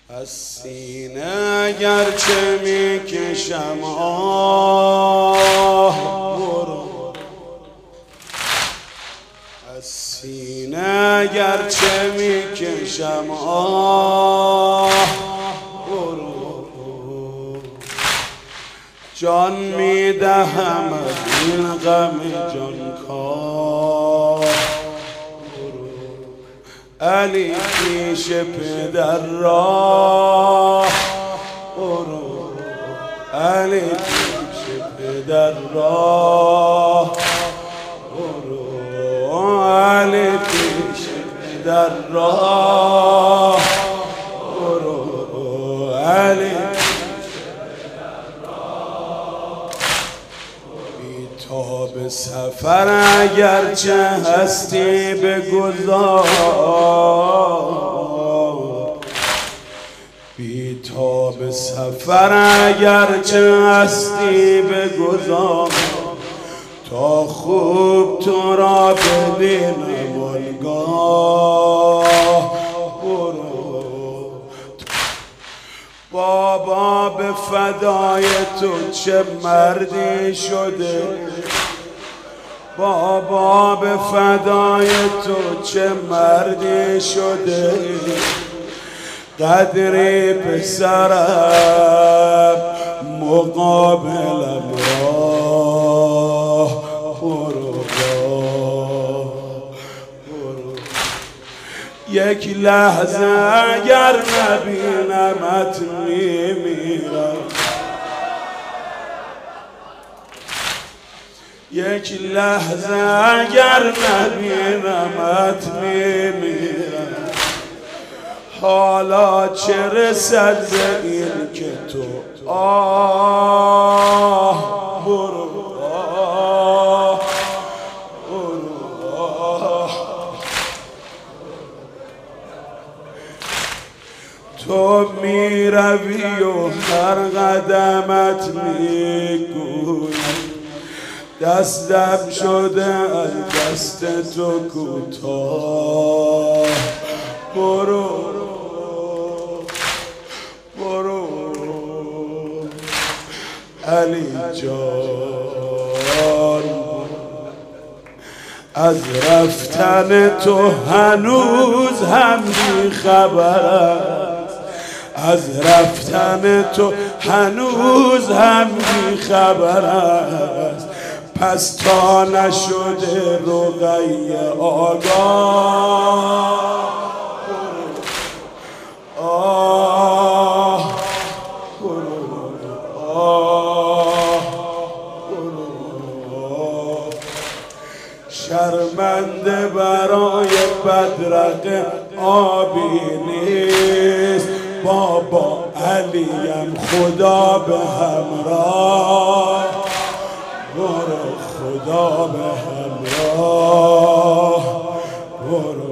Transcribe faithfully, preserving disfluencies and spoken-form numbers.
از سینه گرچه میکشم آه برو، از سینه گرچه میکشم آه برو، جان میدهم از این غم جانکاه. علی پیش پدر راه برو، علی پیش پدر راه برو، علی پیش پدر راه برو، علی پیش پدر راه. بی تو به سفر اگرچه هستی بگذار، بی تو به سفر اگرچه هستی بگذار، تا خوب تو را ببینم آنگاه برو. بابا به فدای تو چه مردی شده، بابا به فدای تو چه مردی شده، قدری پسرم مقابلم راه برو، برو. یک لحظه اگر نبینمت میمیرم، یک لحظه اگر نبینمت میمیرم. حالا چه رسد به این که تو آه برو، آه برو، آه. تو میروی و هر قدمت میگوی دستم شده از دست تو کوتاه. برو، برو علی جان، از رفتن تو هنوز هم بی خبر است، از رفتن تو هنوز هم بی خبر است. پس تا نشده رقیه آگاه، آه برو، آه برو. شرمنده برای بدرقه آبی نیست، بابا علیم خدا به همراه برو، خدا به همراه برو.